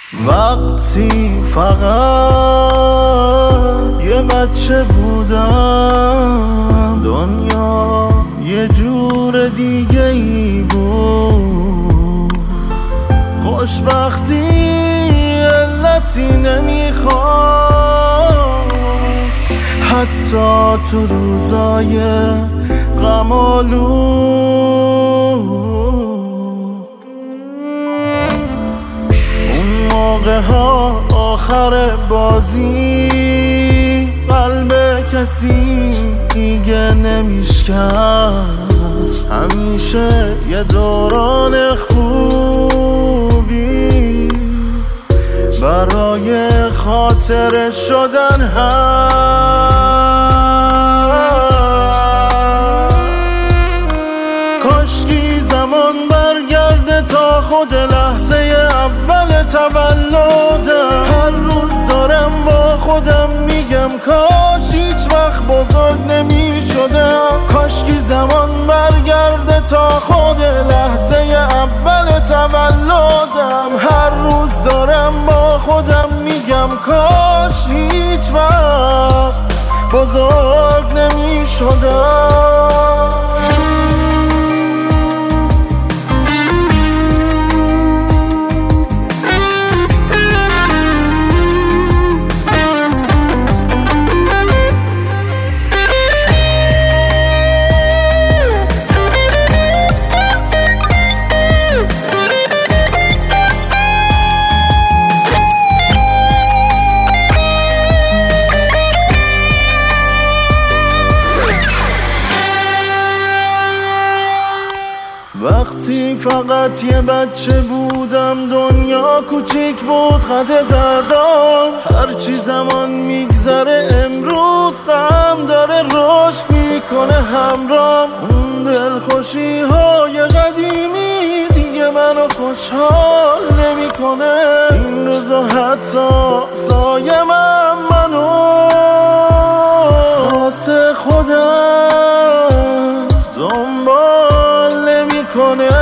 وقتی فقط یه بچه بودم، دنیا یه جور دیگه ای بود. خوشبختی علتی نمیخواست، حتی تو روزای غم‌آلود. اون موقع ها آخر بازی قلب کسی دیگه نمیشکست. همیشه یه دوران خوبی برای خاطر شدن هست. کاشکی زمان برگرده تا خود لحظه اول تولدم. هر روز دارم با خودم میگم کاش هیچ وقت بزرگ نمی شدم. کاشکی زمان برگرده تا خود لحظه اول تولدم. هر روز دارم با خودم میگم کاش هیچ وقت بزرگ نمی شدم. وقتی فقط یه بچه بودم، دنیا کوچیک بود قد دردام. هرچی زمان میگذره امروز غم داره رشد میکنه همرام. اون دلخوشی های قدیمی دیگه منو خوشحال نمیکنه. این روزا حتی سایم منو واسه خودم دنبال نمیکنه.